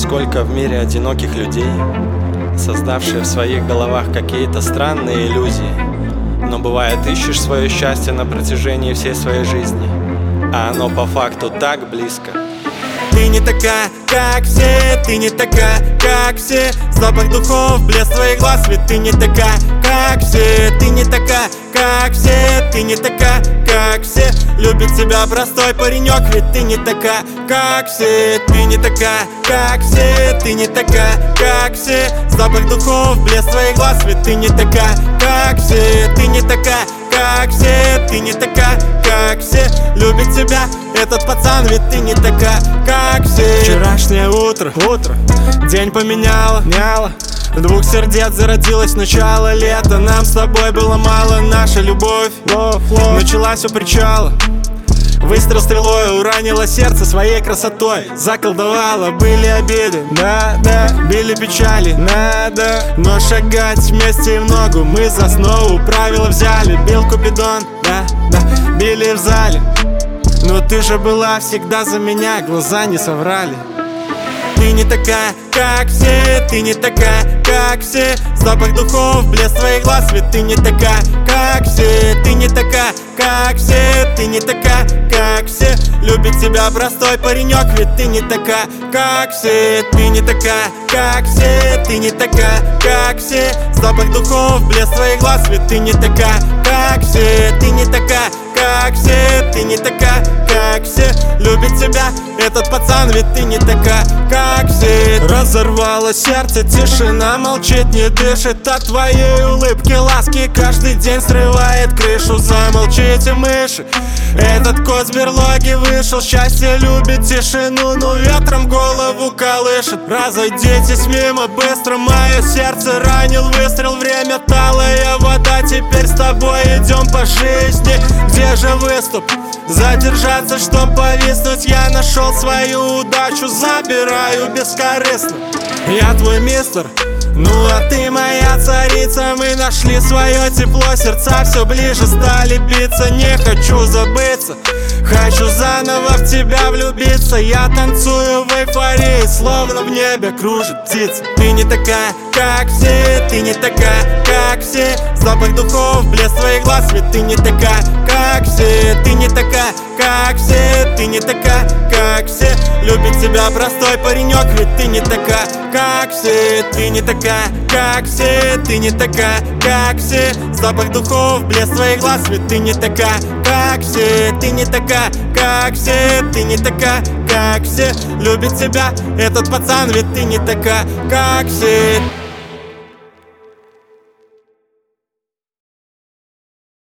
Сколько в мире одиноких людей, создавшие в своих головах какие-то странные иллюзии. Но бывает, ищешь свое счастье на протяжении всей своей жизни, а оно по факту так близко. Ты не такая, как все, ты не такая, как все. Запах духов, блеск твоих глаз, ведь ты не такая, как все. Ты не такая, как все, ты не такая, как все. Любит тебя простой паренек, ведь ты не такая, как все. Ты не такая, как все, ты не такая, как все. Запах духов, блеск твоих глаз, ведь ты не такая, как все. Ты не такая, как все, ты не такая, как все. Любит тебя этот пацан, ведь ты не такая, как все. Вчерашнее утро, день поменяло, двух сердец зародилось начало лета. Нам с тобой было мало, наша любовь началась у причала. Выстрел стрелой уранило сердце своей красотой. Заколдовала, были обиды, да, били печали, надо. Но шагать вместе и в ногу мы за основу правила взяли. Бил Купидон, да, били в зале. Но ты же была всегда за меня, глаза не соврали. Ты не такая, как все, ты не такая, как все. Запах духов, блеск твоих глаз, ведь ты не такая, как все. Ты не такая, как все, ты не такая, как все. Любит тебя простой паренек, ведь ты не такая, как все. Ты не такая, как все, ты не такая, как все. Запах духов, блеск твоих глаз, ведь ты не такая, как все. Ты не такая, как все, ты не такая, как все. Любит тебя этот пацан, ведь ты не такая, как все. Разорвало сердце, тишина молчит, не дышит от твоей улыбки, ласки. Каждый день срывает крышу, замолчите мыши. Этот кот с берлоги вышел, счастье любит тишину, но ветром голову колышет. Разойдитесь мимо быстро, мое сердце ранил выстрел. Время талая вода, теперь с тобой идем по жизни. Где же выступ? Задержаться, чтоб повиснуть. Я нашел свою удачу, забираю бескорыстно. Я твой мистер, ну а ты моя царица. Мы нашли свое тепло, сердца все ближе стали биться. Не хочу забыться, хочу заново в тебя влюбиться. Я танцую в эйфории, словно в небе кружит птица. Ты не такая, как все, ты не такая, как все. Запах духов, блеск твоих глаз, ведь ты не такая, как все. Ты не такая, как все, ты не такая, как все. Любит тебя простой паренек, ведь ты не такая, как все. Ты не такая, как все, ты не такая, как все. Запах духов, блеск твоих глаз, ведь ты не такая, как все. Ты не такая, как все, ты не такая, как все. Любит тебя этот пацан, ведь ты не такая, как все.